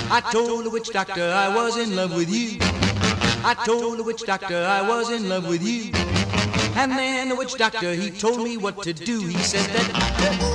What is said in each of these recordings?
I told the witch doctor I was in love with you. I told the witch doctor I was in love with you. And then the witch doctor, he told me what to do. He said that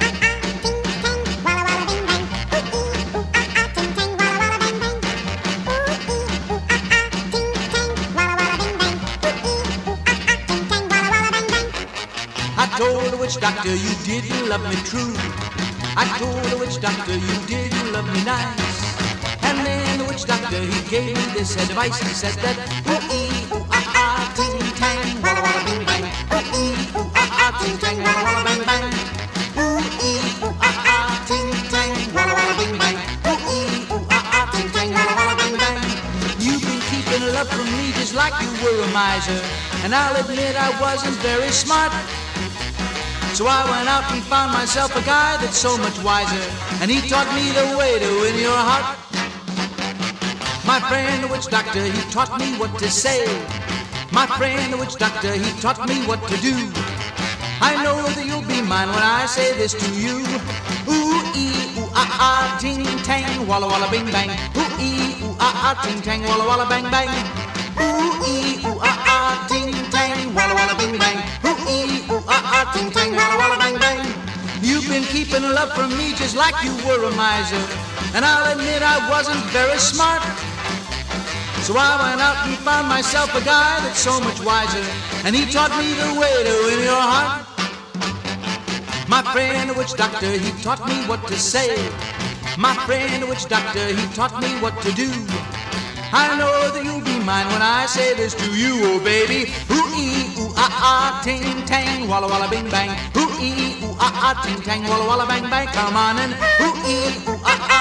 I told the witch doctor you didn't love me true. I told the witch doctor you didn't love me nice. And then the witch doctor, he gave me this advice. He said that ooh-ee, ooh-ah-ah, ting-tang, walla-walla bing-bang. Ooh-ee, ooh-ah-ah, ting-tang, walla-walla bang-bang. Ooh-ee, ooh-ah-ah, ting-tang, walla-walla bing-bang. Ooh-ee, ooh-ah-ah, ting-tang, walla-walla bang-bang. You've been keeping love from me just like you were a miser. And I'll admit I wasn't very smart. So I went out and found myself a guy that's so much wiser, and he taught me the way to win your heart. My friend the witch doctor, he taught me what to say. My friend the witch doctor, he taught me what to do. I know that you'll be mine when I say this to you. Ooh-ee, ooh-ah-ah, ting-tang, walla-walla bing-bang. Ooh-ee, ooh-ah-ah, ting-tang, walla-walla bang-bang. Ooh-ee, ooh-ah-ah, ting-tang, walla-walla bing-bang. Ooh-ee, ooh-ah-ah, ting-tang, walla-walla bang-bang. You've been keeping love from me just like you were a miser, and I'll admit I wasn't very smart. So I went out and found myself a guy that's so much wiser, and he taught me the way to win your heart. My friend the witch doctor, he taught me what to say. My friend the witch doctor, he taught me what to do. I know that you'll be mine when I say this to you, oh baby. Ooh-ee, ooh-ah-ah, ting-tang, walla-walla bing-bang. Ooh-ee, ooh-ah-ah, ting-tang, walla-walla bang-bang. Come on and ooh-ee, ooh-ah-ah.